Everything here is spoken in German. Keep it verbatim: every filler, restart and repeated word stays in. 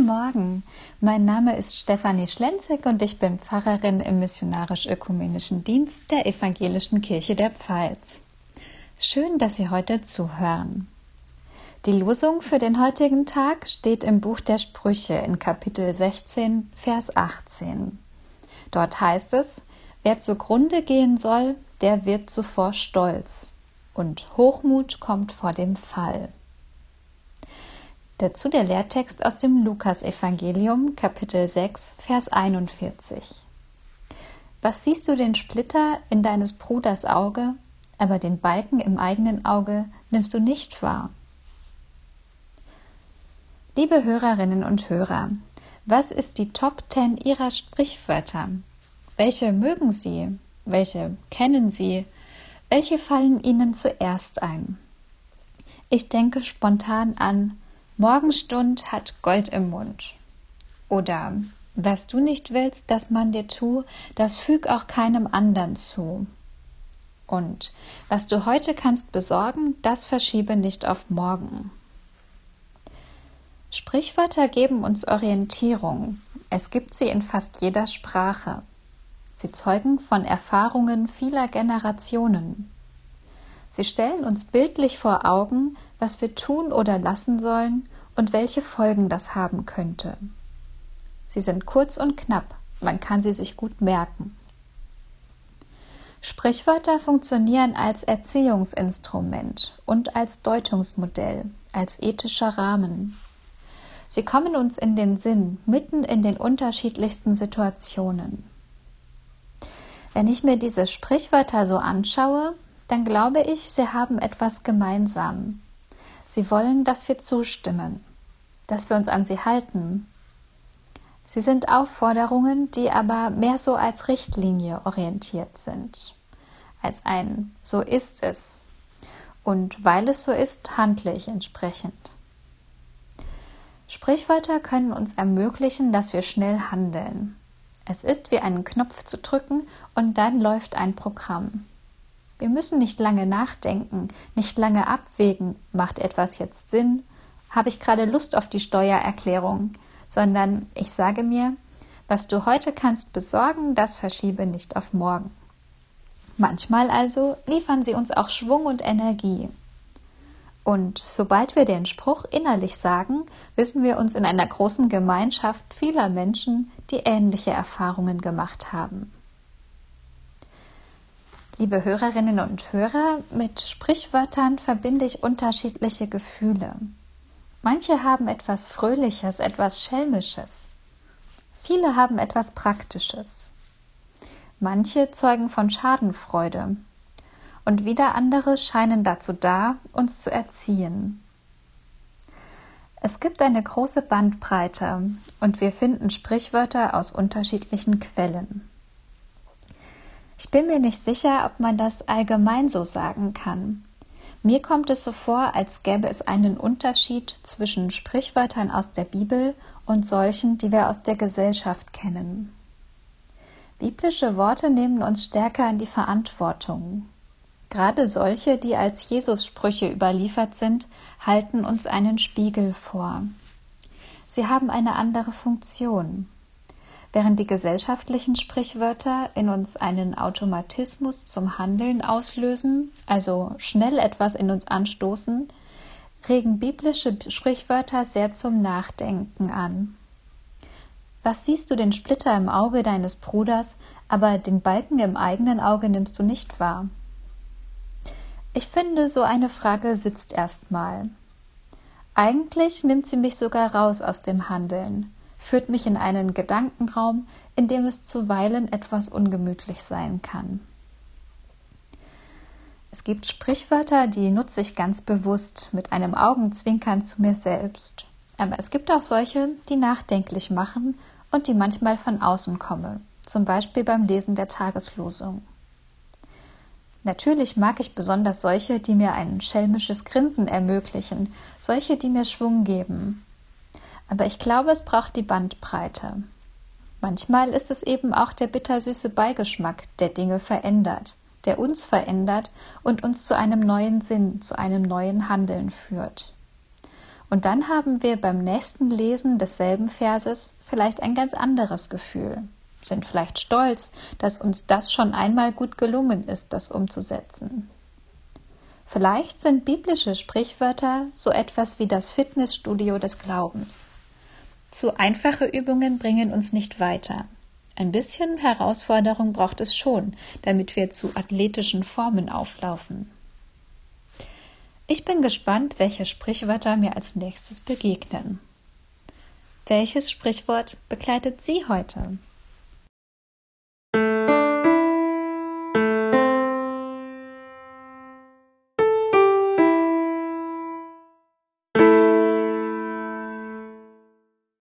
Guten Morgen, mein Name ist Stefanie Schlenzek und ich bin Pfarrerin im Missionarisch-Ökumenischen Dienst der Evangelischen Kirche der Pfalz. Schön, dass Sie heute zuhören. Die Losung für den heutigen Tag steht im Buch der Sprüche in Kapitel sechzehn, Vers achtzehn. Dort heißt es: Wer zugrunde gehen soll, der wird zuvor stolz, und Hochmut kommt vor dem Fall. Dazu der Lehrtext aus dem Lukas-Evangelium, Kapitel sechs, Vers einundvierzig. Was siehst du den Splitter in deines Bruders Auge, aber den Balken im eigenen Auge nimmst du nicht wahr? Liebe Hörerinnen und Hörer, was ist die Top Ten Ihrer Sprichwörter? Welche mögen Sie? Welche kennen Sie? Welche fallen Ihnen zuerst ein? Ich denke spontan an: Morgenstund hat Gold im Mund. Oder: Was du nicht willst, dass man dir tu, das füg auch keinem andern zu. Und: Was du heute kannst besorgen, das verschiebe nicht auf morgen. Sprichwörter geben uns Orientierung. Es gibt sie in fast jeder Sprache. Sie zeugen von Erfahrungen vieler Generationen. Sie stellen uns bildlich vor Augen, was wir tun oder lassen sollen und welche Folgen das haben könnte. Sie sind kurz und knapp, man kann sie sich gut merken. Sprichwörter funktionieren als Erziehungsinstrument und als Deutungsmodell, als ethischer Rahmen. Sie kommen uns in den Sinn, mitten in den unterschiedlichsten Situationen. Wenn ich mir diese Sprichwörter so anschaue, dann glaube ich, sie haben etwas gemeinsam. Sie wollen, dass wir zustimmen, dass wir uns an sie halten. Sie sind Aufforderungen, die aber mehr so als Richtlinie orientiert sind, als ein „So ist es“. Und weil es so ist, handle ich entsprechend. Sprichwörter können uns ermöglichen, dass wir schnell handeln. Es ist wie einen Knopf zu drücken und dann läuft ein Programm. Wir müssen nicht lange nachdenken, nicht lange abwägen, macht etwas jetzt Sinn, habe ich gerade Lust auf die Steuererklärung, sondern ich sage mir: Was du heute kannst besorgen, das verschiebe nicht auf morgen. Manchmal also liefern sie uns auch Schwung und Energie. Und sobald wir den Spruch innerlich sagen, wissen wir uns in einer großen Gemeinschaft vieler Menschen, die ähnliche Erfahrungen gemacht haben. Liebe Hörerinnen und Hörer, mit Sprichwörtern verbinde ich unterschiedliche Gefühle. Manche haben etwas Fröhliches, etwas Schelmisches. Viele haben etwas Praktisches. Manche zeugen von Schadenfreude. Und wieder andere scheinen dazu da, uns zu erziehen. Es gibt eine große Bandbreite und wir finden Sprichwörter aus unterschiedlichen Quellen. Ich bin mir nicht sicher, ob man das allgemein so sagen kann. Mir kommt es so vor, als gäbe es einen Unterschied zwischen Sprichwörtern aus der Bibel und solchen, die wir aus der Gesellschaft kennen. Biblische Worte nehmen uns stärker in die Verantwortung. Gerade solche, die als Jesus-Sprüche überliefert sind, halten uns einen Spiegel vor. Sie haben eine andere Funktion. Während die gesellschaftlichen Sprichwörter in uns einen Automatismus zum Handeln auslösen, also schnell etwas in uns anstoßen, regen biblische Sprichwörter sehr zum Nachdenken an. Was siehst du den Splitter im Auge deines Bruders, aber den Balken im eigenen Auge nimmst du nicht wahr? Ich finde, so eine Frage sitzt erstmal. Eigentlich nimmt sie mich sogar raus aus dem Handeln, führt mich in einen Gedankenraum, in dem es zuweilen etwas ungemütlich sein kann. Es gibt Sprichwörter, die nutze ich ganz bewusst, mit einem Augenzwinkern zu mir selbst. Aber es gibt auch solche, die nachdenklich machen und die manchmal von außen kommen, zum Beispiel beim Lesen der Tageslosung. Natürlich mag ich besonders solche, die mir ein schelmisches Grinsen ermöglichen, solche, die mir Schwung geben. Aber ich glaube, es braucht die Bandbreite. Manchmal ist es eben auch der bittersüße Beigeschmack, der Dinge verändert, der uns verändert und uns zu einem neuen Sinn, zu einem neuen Handeln führt. Und dann haben wir beim nächsten Lesen desselben Verses vielleicht ein ganz anderes Gefühl, sind vielleicht stolz, dass uns das schon einmal gut gelungen ist, das umzusetzen. Vielleicht sind biblische Sprichwörter so etwas wie das Fitnessstudio des Glaubens. Zu einfache Übungen bringen uns nicht weiter. Ein bisschen Herausforderung braucht es schon, damit wir zu athletischen Formen auflaufen. Ich bin gespannt, welche Sprichwörter mir als nächstes begegnen. Welches Sprichwort begleitet Sie heute?